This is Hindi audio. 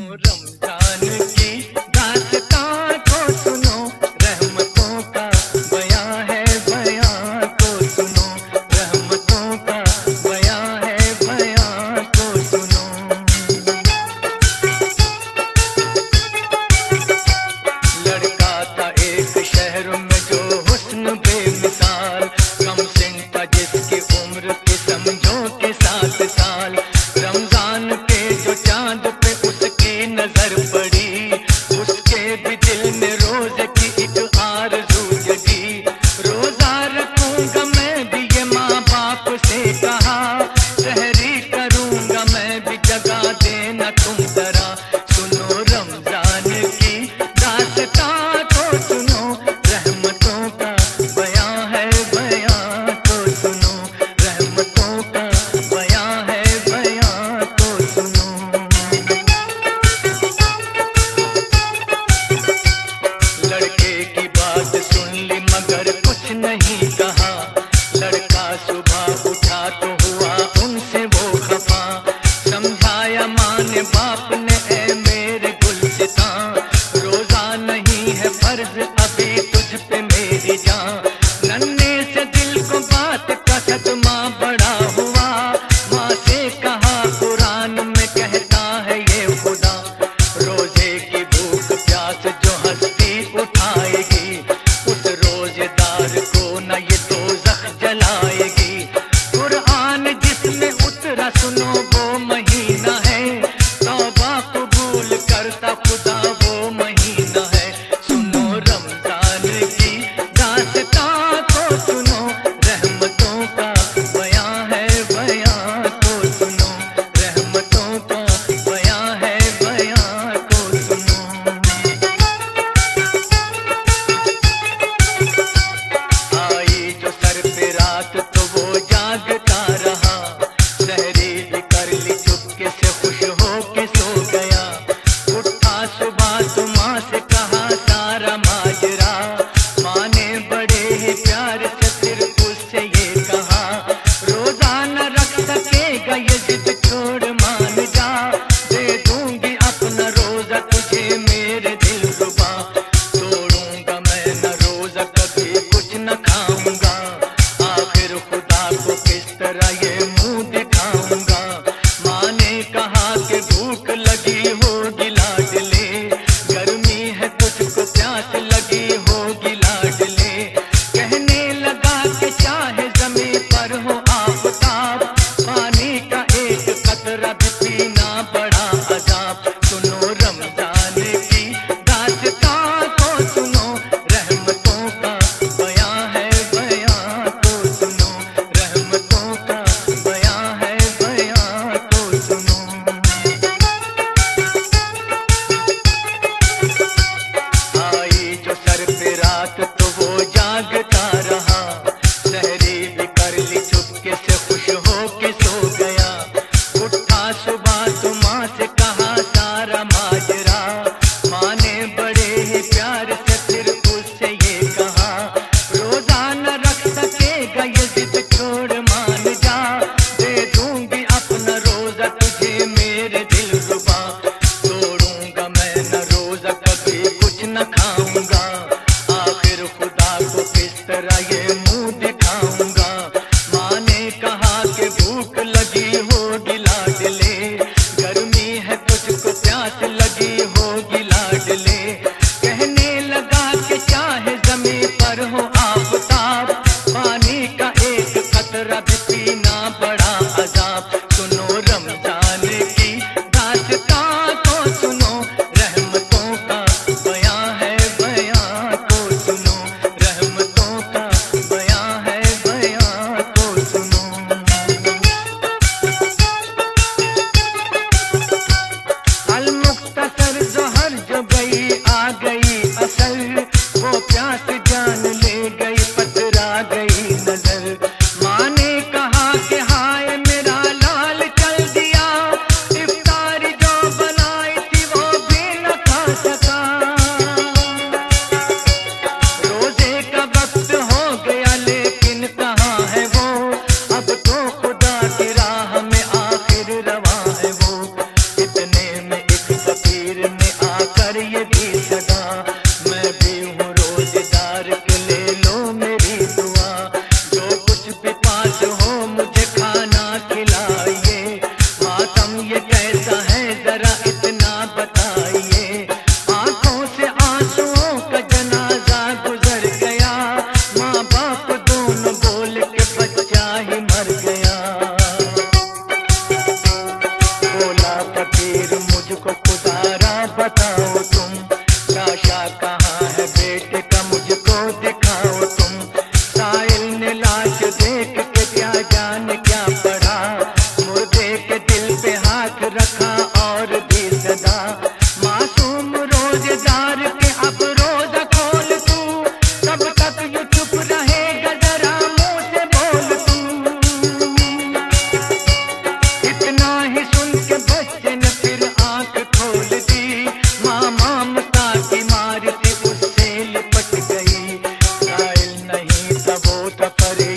रमजान की दास्तां को सुनो, रहमतों का बयां है, बयां को सुनो, रहमतों का बयां है, बयां को सुनो। लड़का था एक शहर में जो हुस्न बेमिसाल, कम सिन था जिसकी उम्र की समझो के 7 साल। रमजान के जो चांद पे उसकी नजर पड़ी, उसके भी दिल में रोजे की एक आरज़ू जगी। रोजा रखूंगा मैं भी ये माँ बाप से कहा, सहरी करूंगा मैं भी जगा देना तुम जरा। सुनो रमजान की दास्तां को सुनो, रहमतों का बयां है, बयां को सुनो, रहमतों का बयां है, बयां को सुनो। लड़के की बात सुन ली मगर कुछ नहीं कहा, लड़का सुबह उठा तो हुआ उनसे वो खफा। समझाया माँ ने बाप ने, ऐ मेरे गुलसितां, रोजा नहीं है फर्ज अभी तुझ पे मेरी जान। नन्हे से दिल को बात का सदमा बड़ा हुआ, माँ से कहा कुरान में कहता है ये खुदा, रोजे की भूख प्यास जो हस्ती उठाएगी, उस रोजेदार को न ये दोज़ख जलाएगी। कुरान जिसमें उतरा सुनो वो महीना है, तौबा कबूल करता खुदा वो महीना है। सुनो रमजान की दास्तां को सुनो, रहमतों का बयां है, बयां को सुनो, रहमतों का बयां है, बयां को सुनो। आई जो सर पे रात तो वो जागता रहा, सहरी भी कर ली चुपके से खुश हो के सो गया। उठा सुबह तो माँ से कहा सारा माजरा, माँ ने बड़े ही प्यार से फिर उससे ये कहा, रोजा न रख सकेगा ये जिद छोड़ मान जा, दे दूंगी अपना रोजा तुझे मेरे दिलरुबा। तोड़ूंगा मैं न रोजा कभी कुछ न खाऊंगा, आखिर खुदा को किस तरह ये मुंह दिखाऊंगा। माँ ने कहा कि भूख लगी होगी लाडले, गर्मी है तुझको प्यास लगी होगी लाडले। कहने लगा कि चाहे ज़मीं पर हो आफताब, पानी का एक कतरा भी पीना बड़ा अजाब। सुनो रमजान की दास्तां को सुनो, रहमतों का बयां है, बयां को सुनो, रहमतों का बयां है, बयां को सुनो। आई जो सर पे रात तो वो जागता रहा, सहरी भी कर ली चुपके से खुश हो के सो गया। उठा सुबह तो माँ से कहा सारा माजरा, माँ ने बड़े ही प्यार से फिर उससे ये कहा, रोजा न रख सकेगा ये जिद छोड़ मान जा, दे दूंगी अपना रोजा तुझे मेरे दिलरुबा। तोड़ूंगा मैं न रोजा कभी कुछ न खाऊंगा, आखिर खुदा को किस तरह ये मुंह दिखाऊंगा। माँ ने कहा कि भूख लगी होगी लाडले, बोला फकीर मुझको खुदारा बताओ तुम, लाशा कहाँ है बेटे का मुझको दिखाओ तुम। साहिल ने लाश देख के क्या जाने क्या पढ़ा, मुर्दे के दिल पे हाथ रखा और दी सदा। मासूम रोजेदार के अब रोजा खोल तू, तब तक यू चुप रहेगा जरा मुंह से बोल तू। इतना ही सुन के बच्चे ने फिर आंख खोल दी, माँ ममता की मार से उससे लिपट गई। साहिल नहीं था वो था फरीद